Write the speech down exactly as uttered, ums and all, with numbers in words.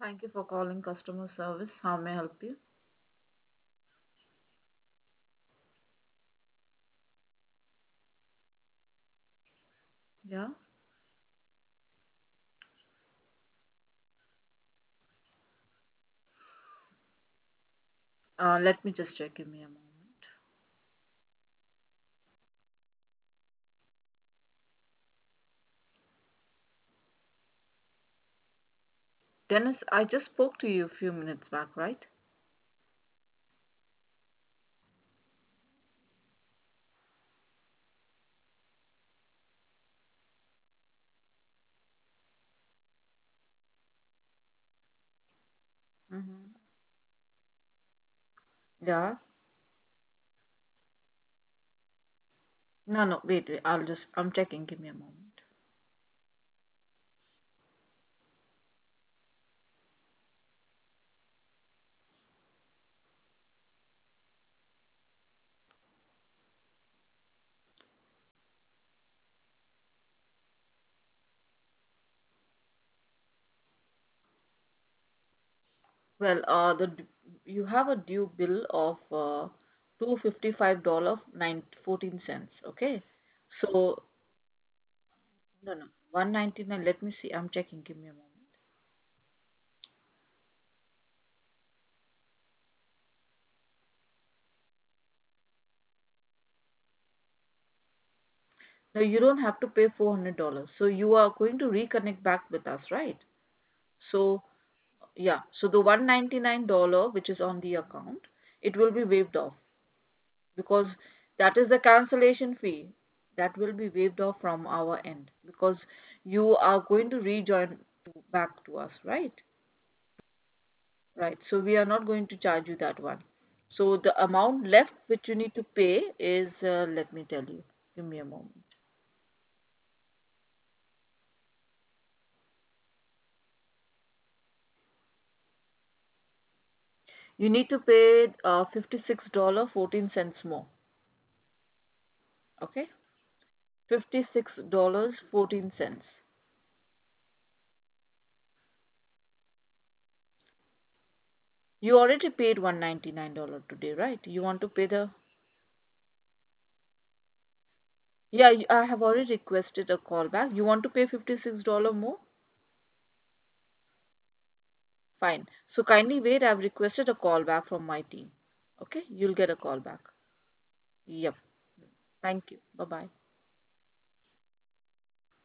Thank you for calling customer service. How may I help you? Yeah. Uh, let me just check. Give me a moment. Dennis, I just spoke to you a few minutes back, right? Mm-hmm. Yeah. No, no, wait, wait. I'll just, I'm checking. Give me a moment. Well, uh, the d- you have a due bill of uh, two fifty five dollar nine fourteen cents. Okay. So no, no, one ninety nine. Let me see. I'm checking. Give me a moment. No, you don't have to pay four hundred dollars. So you are going to reconnect back with us, right? So yeah, so the one ninety-nine dollar which is on the account, it will be waived off because that is the cancellation fee that will be waived off from our end because you are going to rejoin to, back to us, right? Right. So we are not going to charge you that one. So the amount left which you need to pay is, uh, let me tell you. Give me a moment. You need to pay uh, fifty-six dollars and fourteen cents more. Okay? fifty-six dollars and fourteen cents. You already paid one hundred ninety-nine dollars today, right? You want to pay the. Yeah, you- I have already requested a call back. You want to pay fifty-six dollars more? Fine. So kindly wait. I've requested a call back from my team. Okay? You'll get a call back. Yep. Thank you. Bye bye.